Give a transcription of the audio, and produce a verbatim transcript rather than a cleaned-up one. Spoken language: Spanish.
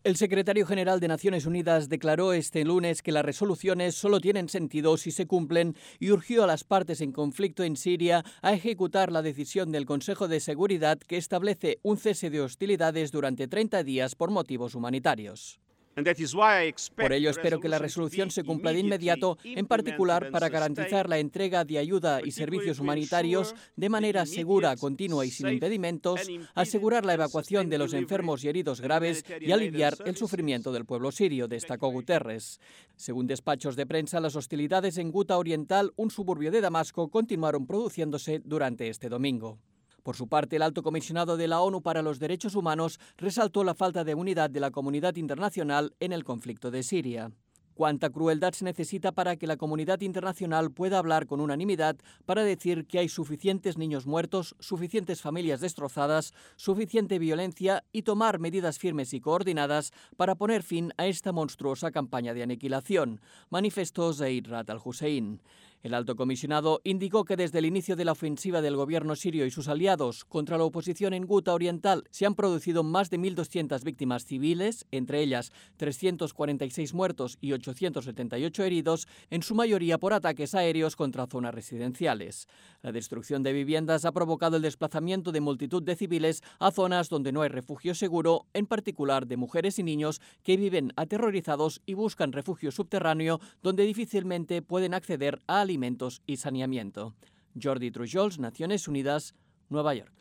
El secretario general de Naciones Unidas declaró este lunes que las resoluciones solo tienen sentido si se cumplen y urgió a las partes en conflicto en Siria a ejecutar la decisión del Consejo de Seguridad que establece un cese de hostilidades durante treinta días por motivos humanitarios. Por ello, espero que la resolución se cumpla de inmediato, en particular para garantizar la entrega de ayuda y servicios humanitarios de manera segura, continua y sin impedimentos, asegurar la evacuación de los enfermos y heridos graves y aliviar el sufrimiento del pueblo sirio, destacó Guterres. Según despachos de prensa, las hostilidades en Guta Oriental, un suburbio de Damasco, continuaron produciéndose durante este domingo. Por su parte, el alto comisionado de la ONU para los Derechos Humanos resaltó la falta de unidad de la comunidad internacional en el conflicto de Siria. ¿Cuánta crueldad se necesita para que la comunidad internacional pueda hablar con unanimidad para decir que hay suficientes niños muertos, suficientes familias destrozadas, suficiente violencia y tomar medidas firmes y coordinadas para poner fin a esta monstruosa campaña de aniquilación?, manifestó Zeid Ra'ad al-Hussein. El alto comisionado indicó que desde el inicio de la ofensiva del gobierno sirio y sus aliados contra la oposición en Guta Oriental se han producido más de mil doscientas víctimas civiles, entre ellas trescientos cuarenta y seis muertos y ochocientos setenta y ocho heridos, en su mayoría por ataques aéreos contra zonas residenciales. La destrucción de viviendas ha provocado el desplazamiento de multitud de civiles a zonas donde no hay refugio seguro, en particular de mujeres y niños que viven aterrorizados y buscan refugio subterráneo donde difícilmente pueden acceder a alimentos y saneamiento. Jordi Trujols, Naciones Unidas, Nueva York.